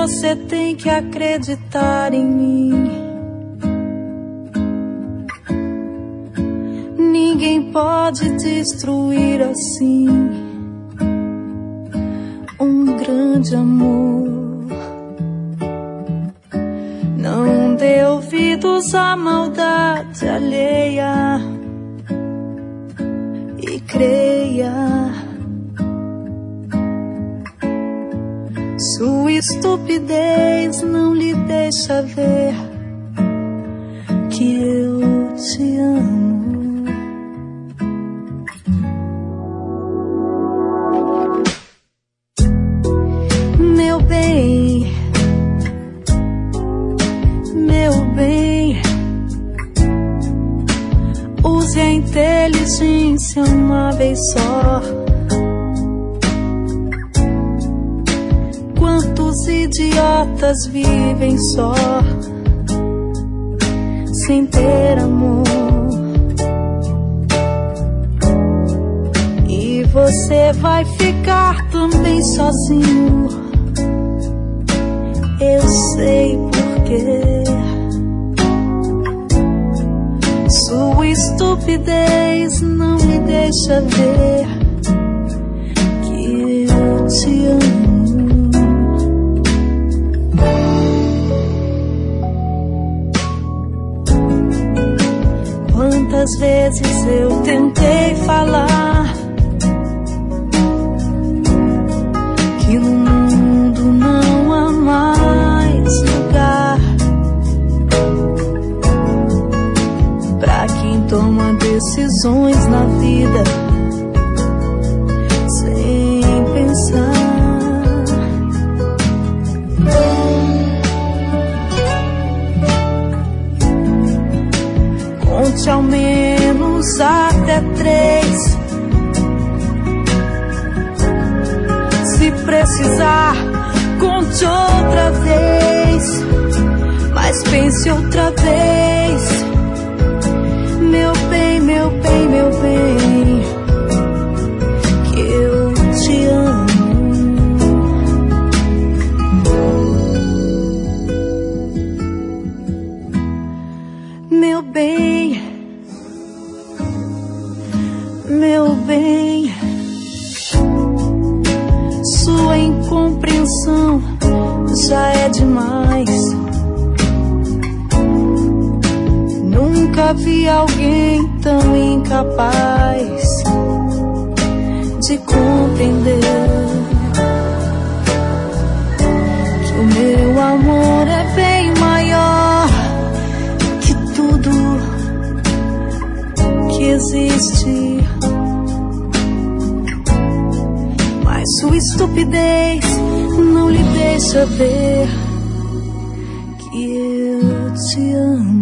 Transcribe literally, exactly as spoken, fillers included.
você tem que acreditar em mim. Ninguém pode destruir assim um grande amor. Não dê ouvidos à maldade alheia e creia. Sua estupidez não lhe deixa ver que eu te amo. Meu bem, meu bem, use a inteligência uma vez só. Quantos idiotas vivem só, sem ter amor? E você vai ficar também sozinho. Eu sei porquê. Sua estupidez não me deixa ver que eu te amo. Quantas vezes eu tentei falar que no mundo não há mais lugar pra quem toma decisões na vida sem pensar. Conte ao menos até três. Se precisar, conte outra vez, mas pense outra vez. Meu bem, meu bem, meu bem, que eu te amo. Meu bem, meu bem, sua incompreensão já é demais. Nunca vi alguém tão incapaz de compreender que o meu amor é bem maior que tudo que existe. Mas sua estupidez não lhe deixa ver que eu te amo.